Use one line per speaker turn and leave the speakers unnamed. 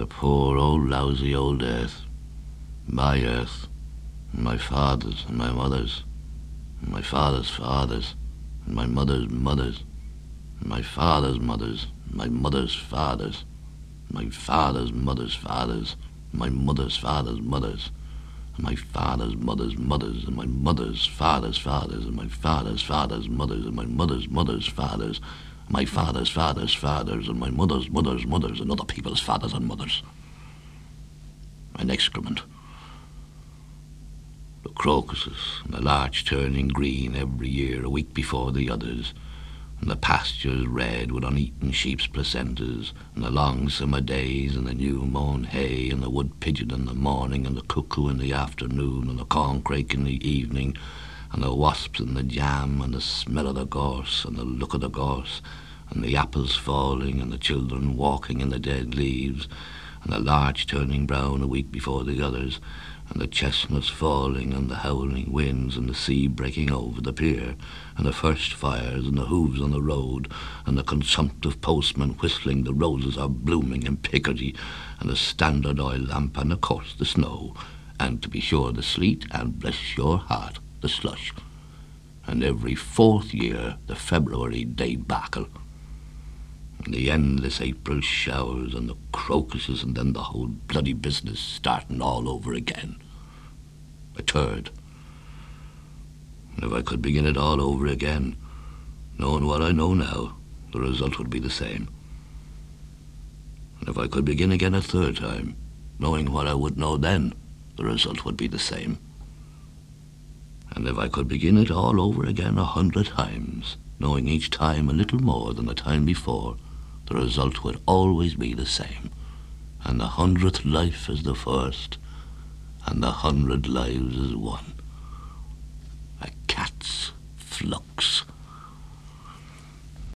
poor old lousy old earth, my earth, and my father's and my mother's, and my father's fathers, and my mother's mothers, and my father's mothers, and my mother's fathers, and my father's mother's fathers, and my mother's father's mothers, and my father's mother's mothers, and my mother's father's fathers, and my father's father's mothers, and my mother's mother's fathers, and my father's father's fathers, and my mother's mother's mothers, and other people's fathers and mothers. An excrement. The crocuses and the larch turning green every year, a week before the others, and the pastures red with uneaten sheep's placentas, and the long summer days, and the new-mown hay, and the wood pigeon in the morning, and the cuckoo in the afternoon, and the corncrake in the evening, and the wasps in the jam, and the smell of the gorse, and the look of the gorse, and the apples falling, and the children walking in the dead leaves, and the larch turning brown a week before the others, and the chestnuts falling, and the howling winds, and the sea breaking over the pier, and the first fires, and the hooves on the road, and the consumptive postman whistling "The roses are blooming" in Picardy, and the standard oil lamp, and of course the snow, and to be sure the sleet, and bless your heart, the slush, and every 4th year the February debacle, and the endless April showers, and the crocuses, and then the whole bloody business starting all over again. A turd. And if I could begin it all over again, knowing what I know now, the result would be the same. And if I could begin again a 3rd time, knowing what I would know then, the result would be the same. And if I could begin it all over again 100 times, knowing each time a little more than the time before, the result would always be the same. And the 100th life is the first, and the 100 lives is one.